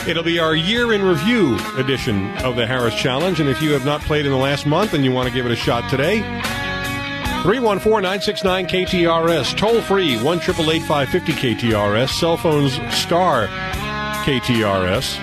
It'll be our year in review edition of the Harris Challenge, and if you have not played in the last month and you want to give it a shot today, 314-969-KTRS, toll free, 1-888-550-KTRS, cell phones star KTRS.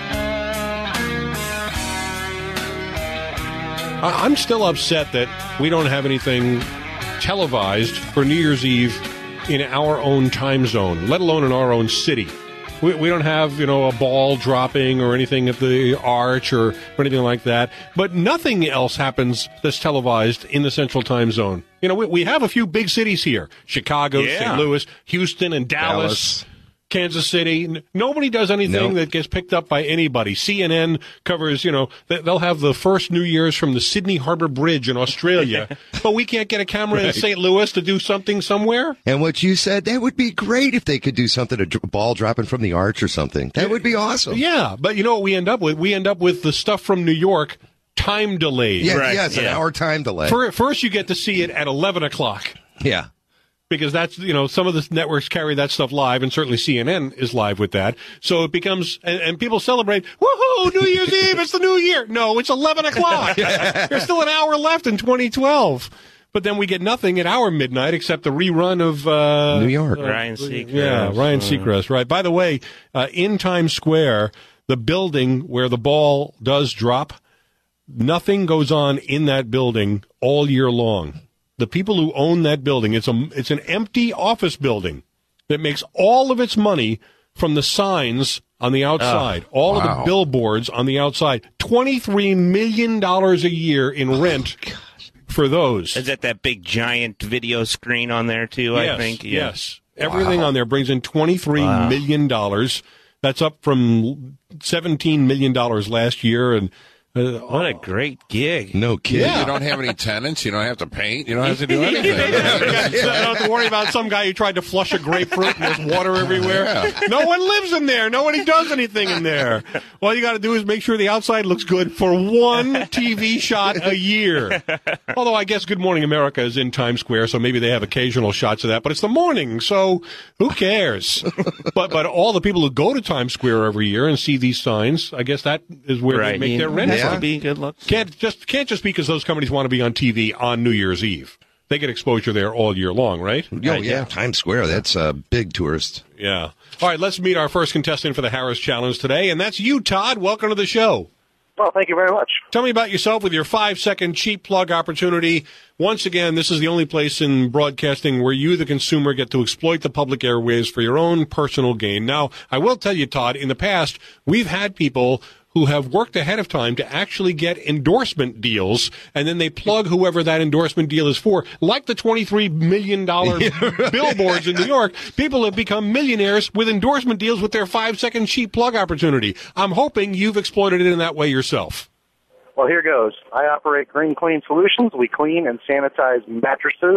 I'm still upset that we don't have anything televised for New Year's Eve in our own time zone, let alone in our own city. We don't have, a ball dropping or anything at the arch or anything like that. But nothing else happens that's televised in the Central Time Zone. We have a few big cities here. Chicago, St. Louis, Houston, and Dallas. Kansas City. Nobody does anything that gets picked up by anybody. CNN covers, they'll have the first New Year's from the Sydney Harbor Bridge in Australia, but we can't get a camera in St. Louis to do something somewhere. And what you said, that would be great if they could do something, a ball dropping from the arch or something. That would be awesome. Yeah, but you know what we end up with? We end up with the stuff from New York, time delayed. Yes, an hour time delay. First you get to see it at 11 o'clock. Yeah. Because that's, some of the networks carry that stuff live, and certainly CNN is live with that. So it becomes, and people celebrate, woohoo, New Year's Eve, it's the new year. No, it's 11 o'clock. There's still an hour left in 2012. But then we get nothing at our midnight except the rerun of New York. Ryan Seacrest. Yeah, Ryan Seacrest, right. By the way, in Times Square, the building where the ball does drop, nothing goes on in that building all year long. The people who own that building, it's an empty office building that makes all of its money from the signs on the outside, all of the billboards on the outside. $23 million a year in rent for those. Is that big giant video screen on there too? Yes, I think. Yes, everything on there brings in $23 million. That's up from $17 million last year, and. What a great gig. No kidding. Yeah. You don't have any tenants. You don't have to paint. You don't have to do anything. You don't have to worry about some guy who tried to flush a grapefruit and there's water everywhere. Yeah. No one lives in there. Nobody does anything in there. All you got to do is make sure the outside looks good for one TV shot a year. Although I guess Good Morning America is in Times Square, so maybe they have occasional shots of that. But it's the morning, so who cares? But all the people who go to Times Square every year and see these signs, I guess that is where they make their rent. To be good luck. Can't just because those companies want to be on TV on New Year's Eve. They get exposure there all year long, right? Oh, yeah. Times Square, that's a big tourist. Yeah. All right, let's meet our first contestant for the Harris Challenge today, and that's you, Todd. Welcome to the show. Well, thank you very much. Tell me about yourself with your 5-second cheap plug opportunity. Once again, this is the only place in broadcasting where you, the consumer, get to exploit the public airwaves for your own personal gain. Now, I will tell you, Todd, in the past, we've had people who have worked ahead of time to actually get endorsement deals, and then they plug whoever that endorsement deal is for. Like the $23 million billboards in New York, people have become millionaires with endorsement deals with their 5-second cheap plug opportunity. I'm hoping you've exploited it in that way yourself. Well, here goes. I operate Green Clean Solutions. We clean and sanitize mattresses.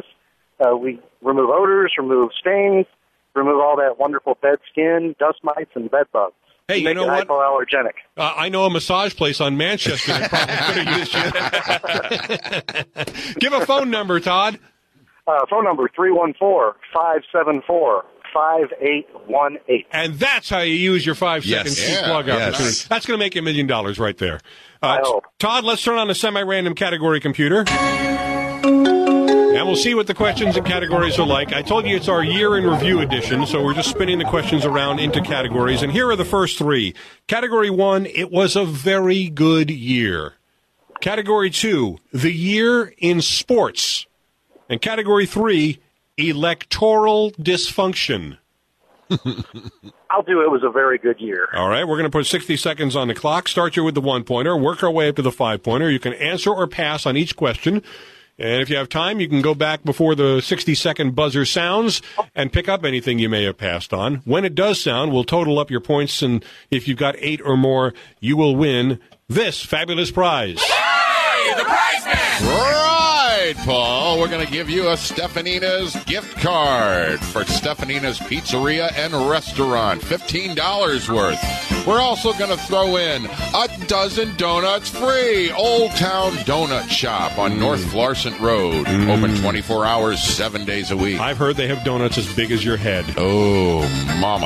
We remove odors, remove stains, remove all that wonderful bed skin, dust mites, and bed bugs. Hey, you know what? Hypoallergenic. I know a massage place on Manchester that probably could have used you. Give a phone number, Todd. Phone number 314-574-5818. And that's how you use your 5-second cheap plug opportunity. That's going to make you $1 million right there. I hope. Todd, let's turn on the semi-random category computer. And we'll see what the questions and categories are like. I told you it's our year in review edition, so we're just spinning the questions around into categories. And here are the first 3. Category 1, it was a very good year. Category 2, the year in sports. And Category 3, electoral dysfunction. I'll do it was a very good year. All right, we're going to put 60 seconds on the clock. Start you with the 1-pointer, work our way up to the 5-pointer. You can answer or pass on each question. And if you have time, you can go back before the 60-second buzzer sounds and pick up anything you may have passed on. When it does sound, we'll total up your points, and if you've got 8 or more, you will win this fabulous prize. Hey, the prize man! Right, Paul. We're going to give you a Stefanina's gift card for Stefanina's Pizzeria and Restaurant. $15 worth. We're also going to throw in a dozen donuts free. Old Town Donut Shop on North Florissant Road. Open 24 hours, 7 days a week. I've heard they have donuts as big as your head. Oh, mama.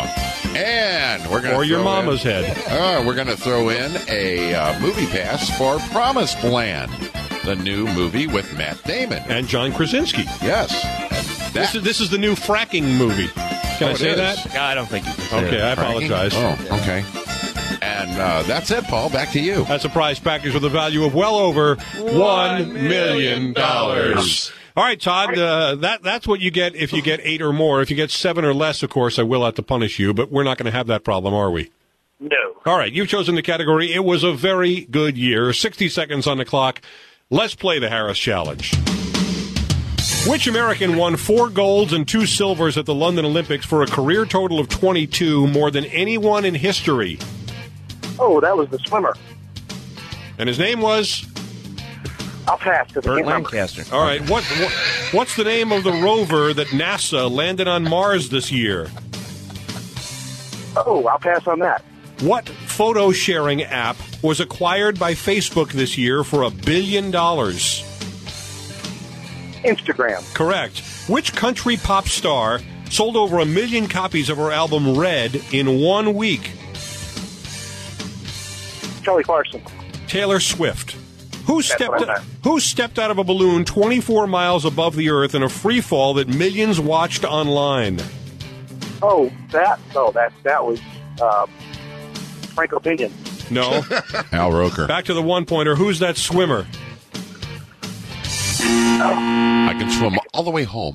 And we're going to Or your mama's head. We're going to throw in a movie pass for Promised Land, the new movie with Matt Damon. And John Krasinski. Yes. This is the new fracking movie. Can I say that? I don't think you can say Okay, that. I apologize. Oh, okay. And that's it, Paul. Back to you. That's a prize package with a value of well over $1 million. All right, Todd, that's what you get if you get 8 or more. If you get 7 or less, of course, I will have to punish you, but we're not going to have that problem, are we? No. All right, you've chosen the category. It was a very good year. 60 seconds on the clock. Let's play the Harris Challenge. Which American won 4 golds and 2 silvers at the London Olympics for a career total of 22, more than anyone in history? Oh, that was the swimmer. And his name was? I'll pass. 'Cause I Burt can't remember. Lancaster. All right, what's the name of the rover that NASA landed on Mars this year? Oh, I'll pass on that. What photo sharing app was acquired by Facebook this year for $1 billion? Instagram. Correct. Which country pop star sold over 1 million copies of her album Red in 1 week? Kelly Clarkson. Taylor Swift. Who what I meant. stepped out of a balloon 24 miles above the Earth in a free fall that millions watched online? Oh, that was Frank Opinion. No. Al Roker. Back to the one-pointer. Who's that swimmer? I can swim all the way home.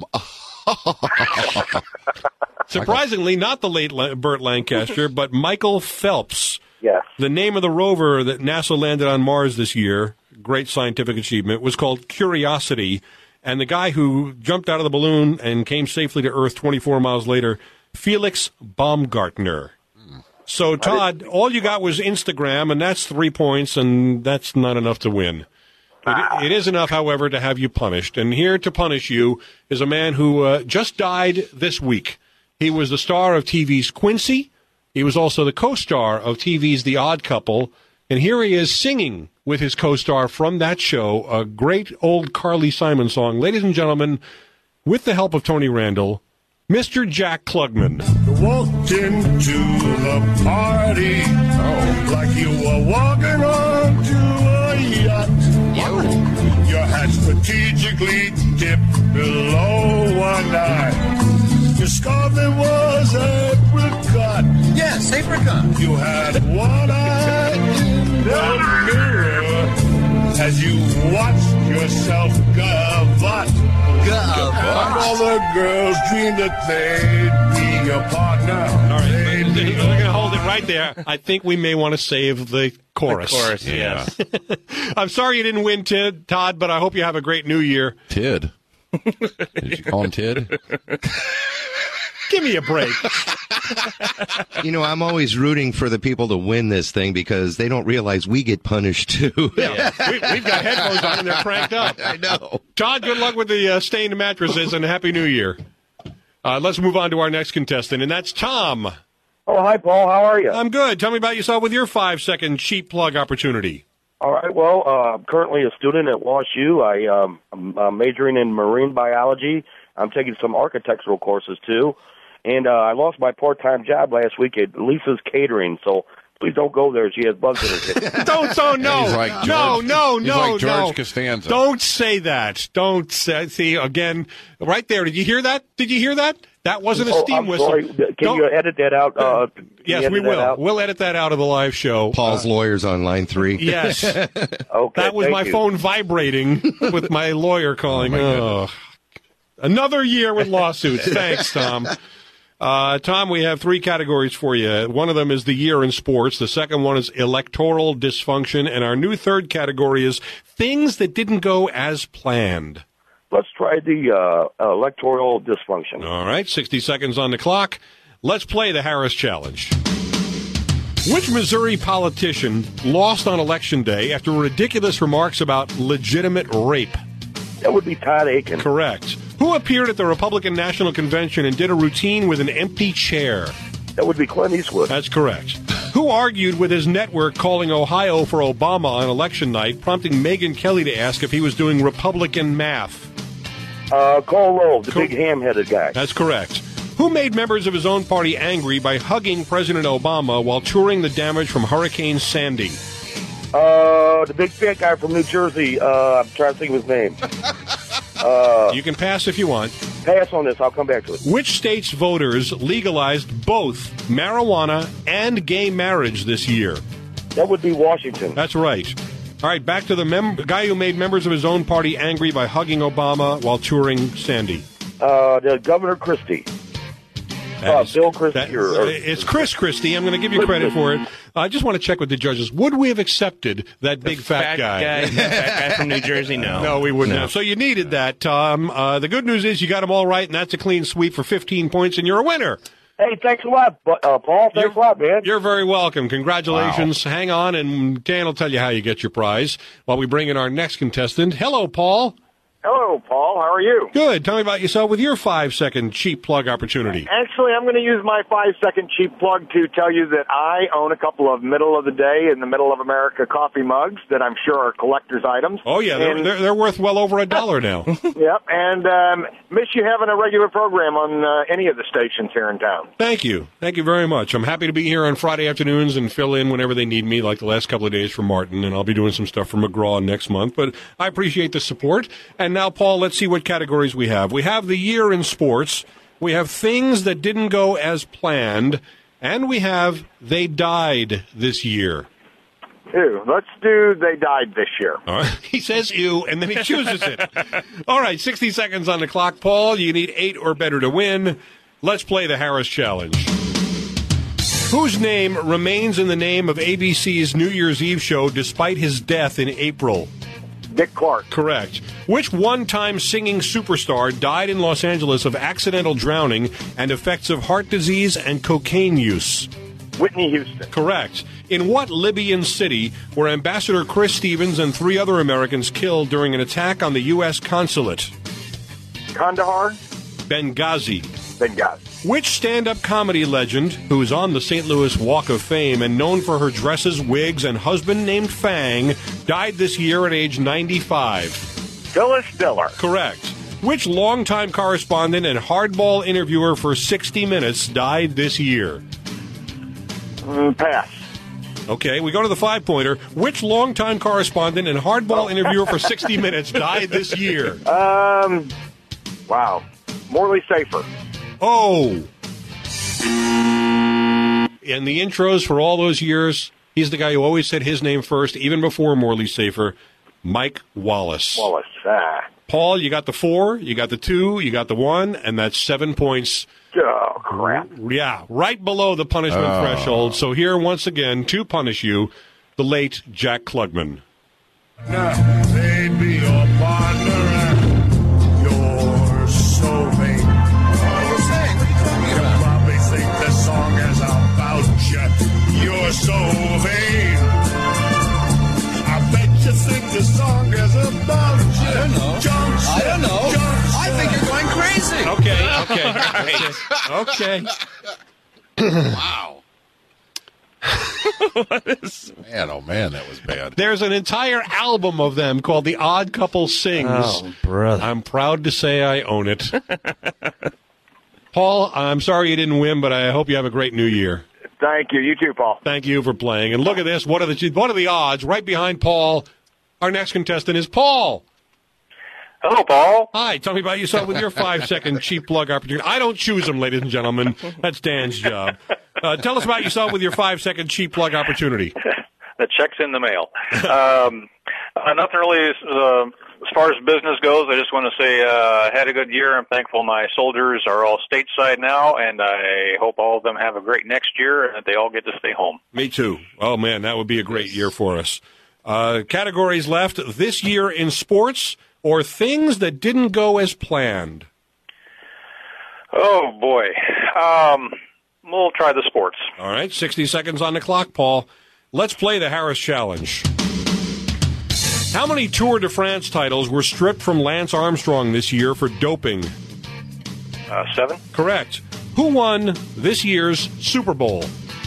Surprisingly, not the late Burt Lancaster, but Michael Phelps. Yes. The name of the rover that NASA landed on Mars this year, great scientific achievement, was called Curiosity. And the guy who jumped out of the balloon and came safely to Earth 24 miles later, Felix Baumgartner. So, Todd, all you got was Instagram, and that's 3 points, and that's not enough to win. It is enough, however, to have you punished. And here to punish you is a man who just died this week. He was the star of TV's Quincy. He was also the co-star of TV's The Odd Couple. And here he is singing with his co-star from that show, a great old Carly Simon song. Ladies and gentlemen, with the help of Tony Randall, Mr. Jack Klugman. Walked into the party like you were walking onto a yacht. Your hat strategically dipped below one eye. Your scarf that was apricot. Yes, apricot. You had one eye in the mirror as you watched yourself gavotte. And all the girls dreamed that they'd be your partner. All right, we're going to hold it right there. I think we may want to save the chorus. Yeah. I'm sorry you didn't win, Todd, but I hope you have a great new year. Tid. Did you call him Tid? Give me a break. You know, I'm always rooting for the people to win this thing because they don't realize we get punished too. Yeah. We've got headphones on and they're cranked up. I know. Todd, good luck with the stained mattresses and Happy New Year. Let's move on to our next contestant, and that's Tom. Oh, hi, Paul. How are you? I'm good. Tell me about yourself with your 5-second cheap plug opportunity. All right. Well, I'm currently a student at WashU. I'm majoring in marine biology. I'm taking some architectural courses, too. And I lost my part-time job last week at Lisa's Catering, so please don't go there. She has bugs in her kitchen. No. He's like George Costanza. Don't say that. Don't say. See, again, right there. Did you hear that? That wasn't a steam I'm whistle. sorry. Can you edit that out? Yes, we will. We'll edit that out of the live show. Paul's lawyer's on line 3. Yes. Okay, that was my phone vibrating with my lawyer calling. Another year with lawsuits. Thanks, Tom. Tom, we have 3 categories for you. One of them is the year in sports. The second one is electoral dysfunction. And our new third category is things that didn't go as planned. Let's try the electoral dysfunction. All right, 60 seconds on the clock. Let's play the Harris Challenge. Which Missouri politician lost on Election Day after ridiculous remarks about legitimate rape? That would be Todd Aiken. Correct. Who appeared at the Republican National Convention and did a routine with an empty chair? That would be Clint Eastwood. That's correct. Who argued with his network calling Ohio for Obama on election night, prompting Megyn Kelly to ask if he was doing Republican math? Cole Lowe, the big ham-headed guy. That's correct. Who made members of his own party angry by hugging President Obama while touring the damage from Hurricane Sandy? The big fat guy from New Jersey. I'm trying to think of his name. You can pass if you want. Pass on this. I'll come back to it. Which state's voters legalized both marijuana and gay marriage this year? That would be Washington. That's right. All right, back to the guy who made members of his own party angry by hugging Obama while touring Sandy. The Governor Christie. Bill Christie. It's Chris Christie. I'm going to give you credit for it. I just want to check with the judges. Would we have accepted that big fat guy? Fat guy from New Jersey? No. No, we wouldn't have. So you needed that, Tom. The good news is you got them all right, and that's a clean sweep for 15 points, and you're a winner. Hey, thanks a lot, Paul. Thanks a lot, man. You're very welcome. Congratulations. Wow. Hang on, and Dan will tell you how you get your prize while we bring in our next contestant. Hello, Paul. Hello, Paul. How are you? Good. Tell me about yourself with your 5-second cheap plug opportunity. Actually, I'm going to use my 5-second cheap plug to tell you that I own a couple of middle of the day in the middle of America coffee mugs that I'm sure are collector's items. Oh, yeah. They're worth well over $1 now. Yep. And miss you having a regular program on any of the stations here in town. Thank you. Thank you very much. I'm happy to be here on Friday afternoons and fill in whenever they need me, like the last couple of days for Martin, and I'll be doing some stuff for McGraw next month. But I appreciate the support. And now, Paul, let's see what categories we have. We have the year in sports. We have things that didn't go as planned. And we have they died this year. Ew. Let's do they died this year. All right. He says ew, and then he chooses it. All right, 60 seconds on the clock, Paul. You need 8 or better to win. Let's play the Harris Challenge. Whose name remains in the name of ABC's New Year's Eve show despite his death in April? Dick Clark. Correct. Which one-time singing superstar died in Los Angeles of accidental drowning and effects of heart disease and cocaine use? Whitney Houston. Correct. In what Libyan city were Ambassador Chris Stevens and 3 other Americans killed during an attack on the U.S. consulate? Kandahar. Benghazi. Benghazi. Which stand-up comedy legend, who is on the St. Louis Walk of Fame and known for her dresses, wigs, and husband named Fang, died this year at age 95? Phyllis Diller. Correct. Which longtime correspondent and hardball interviewer for 60 Minutes died this year? Pass. Okay, we go to the 5-pointer. Which longtime correspondent and hardball interviewer for 60 Minutes died this year? Wow. Morley Safer. Oh. In the intros for all those years, he's the guy who always said his name first, even before Morley Safer, Mike Wallace. Paul, you got the 4, you got the 2, you got the 1, and that's 7 points. Oh, crap. Yeah, right below the punishment threshold. So here, once again, to punish you, the late Jack Klugman. They'd be your partner and you're so vain. You probably think the song is about you. You're so vain. I bet you think the song is about you. I don't know. I think you're going crazy. Okay. Wow. Man, oh man, that was bad. There's an entire album of them called The Odd Couple Sings. Oh, brother. I'm proud to say I own it. Paul, I'm sorry you didn't win, but I hope you have a great new year. Thank you. You too, Paul. Thank you for playing. And look at this. What are the odds? Right behind Paul, our next contestant is Paul. Hello, Paul. Hi. Tell me about yourself with your 5-second cheap plug opportunity. I don't choose them, ladies and gentlemen. That's Dan's job. Tell us about yourself with your 5-second cheap plug opportunity. The check's in the mail. Nothing really as far as business goes. I just want to say I had a good year. I'm thankful my soldiers are all stateside now, and I hope all of them have a great next year and that they all get to stay home. Me too. Oh, man, that would be a great year for us. Categories left this year in sports or things that didn't go as planned. Oh, boy. We'll try the sports. All right, 60 seconds on the clock, Paul. Let's play the Harris Challenge. How many Tour de France titles were stripped from Lance Armstrong this year for doping? 7. Correct. Who won this year's Super Bowl?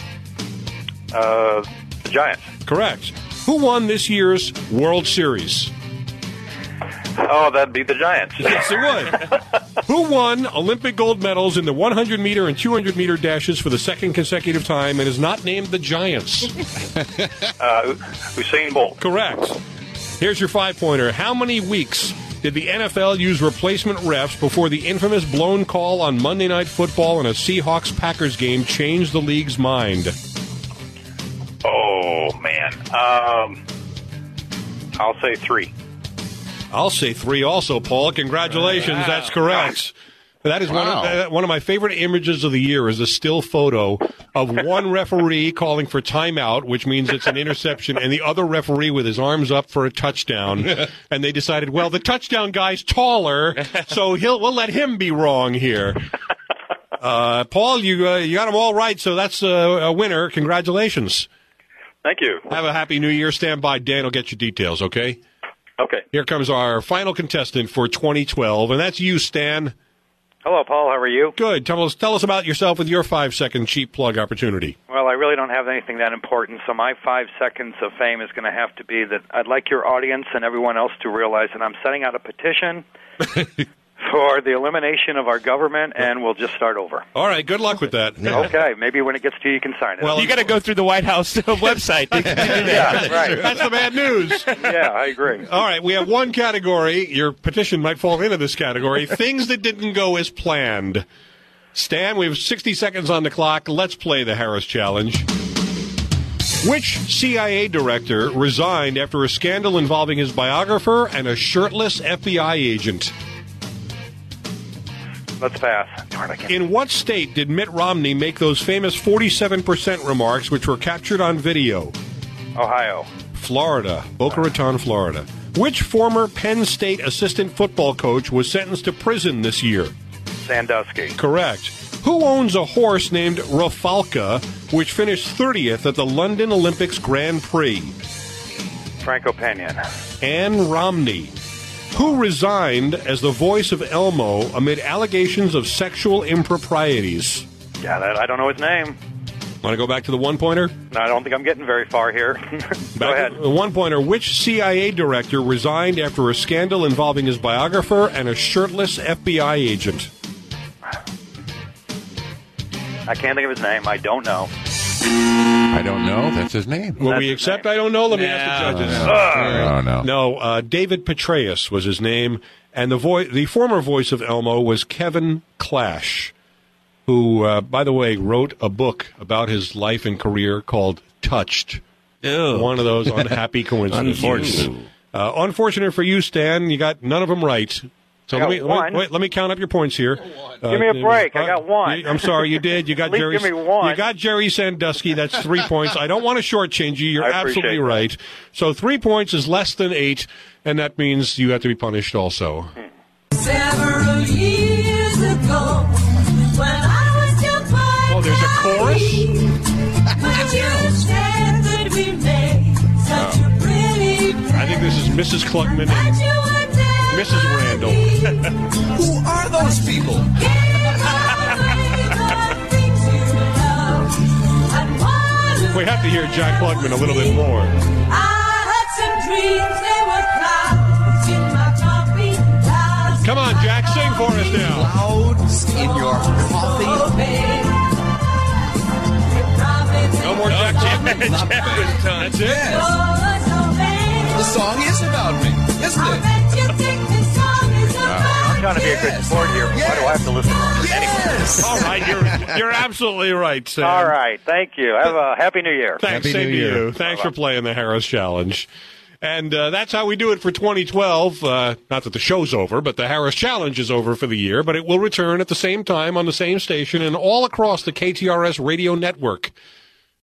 The Giants. Correct. Who won this year's World Series? Oh, that'd be the Giants. Yes, it would. Who won Olympic gold medals in the 100-meter and 200-meter dashes for the second consecutive time and is not named the Giants? Usain Bolt. Correct. Here's your 5-pointer. How many weeks did the NFL use replacement refs before the infamous blown call on Monday Night Football in a Seahawks-Packers game changed the league's mind? Oh, man. I'll say 3. I'll say 3 also, Paul. Congratulations. Wow. That's correct. That is one of my favorite images of the year is a still photo of one referee calling for timeout, which means it's an interception, and the other referee with his arms up for a touchdown. And they decided, well, the touchdown guy's taller, so we'll let him be wrong here. Paul, you got them all right, so that's a winner. Congratulations. Thank you. Have a happy New Year. Stand by. Dan will get you details, okay? Okay. Here comes our final contestant for 2012, and that's you, Stan. Hello, Paul. How are you? Good. Tell us about yourself with your 5-second cheap plug opportunity. Well, I really don't have anything that important, so my 5 seconds of fame is going to have to be that I'd like your audience and everyone else to realize that I'm setting out a petition for the elimination of our government, and we'll just start over. All right. Good luck with that. Okay. Maybe when it gets to you can sign it. Well, you got to go through the White House website. Yeah, right. That's the bad news. Yeah, I agree. All right. We have one category. Your petition might fall into this category. Things that didn't go as planned. Stan, we have 60 seconds on the clock. Let's play the Harris Challenge. Which CIA director resigned after a scandal involving his biographer and a shirtless FBI agent? Let's pass. Darn, I can't. In what state did Mitt Romney make those famous 47% remarks which were captured on video? Ohio. Florida. Boca Raton, Florida. Which former Penn State assistant football coach was sentenced to prison this year? Sandusky. Correct. Who owns a horse named Rafalka, which finished 30th at the London Olympics Grand Prix? Franco Pena. Ann Romney. Who resigned as the voice of Elmo amid allegations of sexual improprieties? Yeah, I don't know his name. Want to go back to the one-pointer? No, I don't think I'm getting very far here. Go ahead. The one-pointer. Which CIA director resigned after a scandal involving his biographer and a shirtless FBI agent? I can't think of his name. I don't know. I don't know. That's his name. Will we accept I don't know? Let me ask the judges. No, David Petraeus was his name, and the former voice of Elmo was Kevin Clash, who, by the way, wrote a book about his life and career called Touched. Ew. One of those unhappy coincidences. Unfortunate for you, Stan. You got none of them right. So let me count up your points here. Give me a break. I got one. I'm sorry, you did. You got At least Jerry. give me one. You got Jerry Sandusky. That's 3 points. I don't want to shortchange you. You're absolutely right. So 3 points is less than 8, and that means you have to be punished also. Several years ago, when I was your boy, oh, there's a chorus. I think this is Mrs. Klugman and Mrs. Randall. Who are those people? We have to hear Jack Klugman a little bit more. Come on, Jack, sing for us now. Clouds in your coffee. No more Jack Klugman. That's it. Yes. The song is about me, isn't it? I'm trying to be a good sport here. Why do I have to listen to it? Yes. All right, you're absolutely right, Sam. All right, thank you. Have a Happy New Year. Thanks, Happy same New to Year. you. Thanks for playing the Harris Challenge. And that's how we do it for 2012. Not that the show's over, but the Harris Challenge is over for the year. But it will return at the same time on the same station and all across the KTRS radio network.